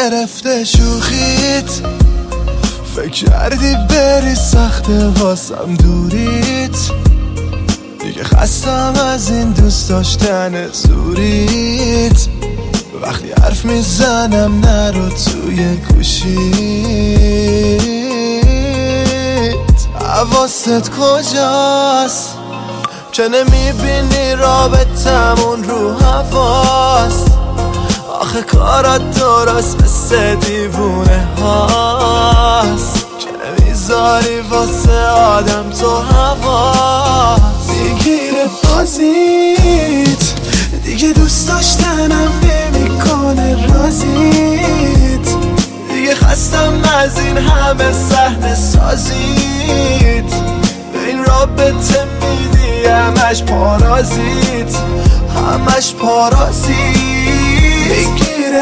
گرفته شوخیت، فکر کردی بری سخته واسم دوریت. دیگه خستم از این دوست داشتن زوریت. وقتی حرف میزنم نرو توی گوشیت. حواست کجاست که نمیبینی رابطمون رو هواست؟ آخه کارات درست مثل دیوونه هاست که نمیذاری واسه آدم تو هواست. میگیره بازیت دیگه، دوست داشتنم نمیکنه رازیت. دیگه خستم از این همه صحنه سازیت. به این رابطه میدی همش پارازیت، همش پارازیت. میگیره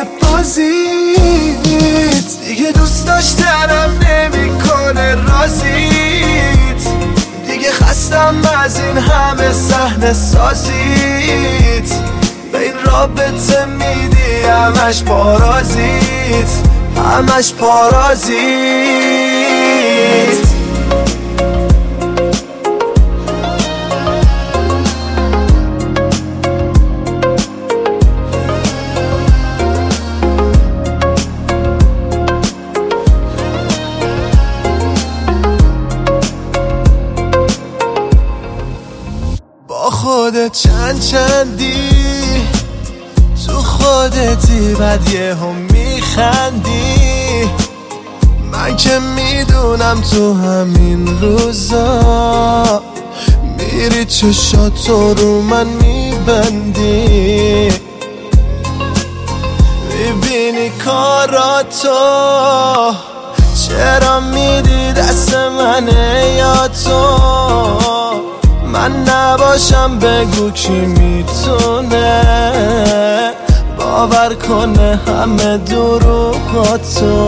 بازیت دیگه، دوست داشتنم نمیکنه رازیت. دیگه خستم از این همه صحنه سازیت. به این رابطه میدی همش پارازیت، همش پارازیت. خودت چندی تو خودتی، بعد یهو میخندی. من که میدونم تو همین روزا میری چشاتو رو من میبندی. میبینی کاراتو چرا میدی دست منه یا تو؟ من نباشم بگو کی میتونه باور کنه همه دروغاتو.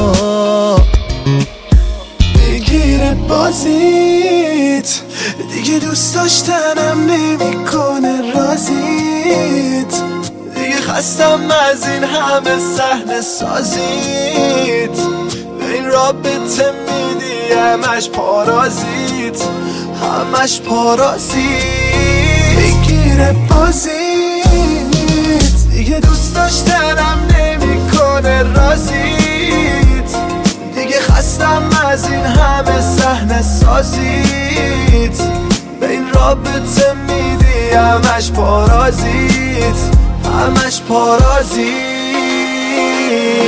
میگیره بازیت دیگه، دوست داشتنم نمیکنه رازیت. دیگه خستم از این همه صحنه سازیت. به این رابطه میدی همش پارازیت، همش پارازیت. میگیره بازیت دیگه، دوست داشتنم نمیکنه رازیت. دیگه خستم از این همه صحنه سازیت. به این رابطه میدی همش پارازیت، همش پارازیت.